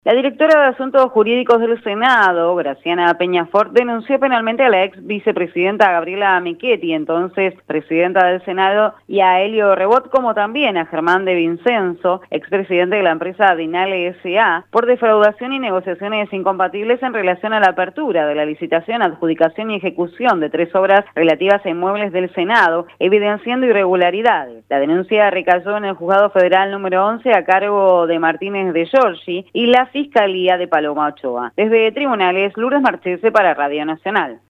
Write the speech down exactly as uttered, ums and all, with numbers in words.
La directora de Asuntos Jurídicos del Senado, Graciana Peñafort, denunció penalmente a la ex vicepresidenta Gabriela Michetti, entonces presidenta del Senado, y a Elio Rebot, como también a Germán de Vincenzo, expresidente de la empresa Dinale S A, por defraudación y negociaciones incompatibles en relación a la apertura de la licitación, adjudicación y ejecución de tres obras relativas a inmuebles del Senado, evidenciando irregularidades. La denuncia recayó en el Juzgado Federal número once a cargo de Martínez de Giorgi y la Fiscalía de Paloma Ochoa. Desde Tribunales, Lourdes Marchese para Radio Nacional.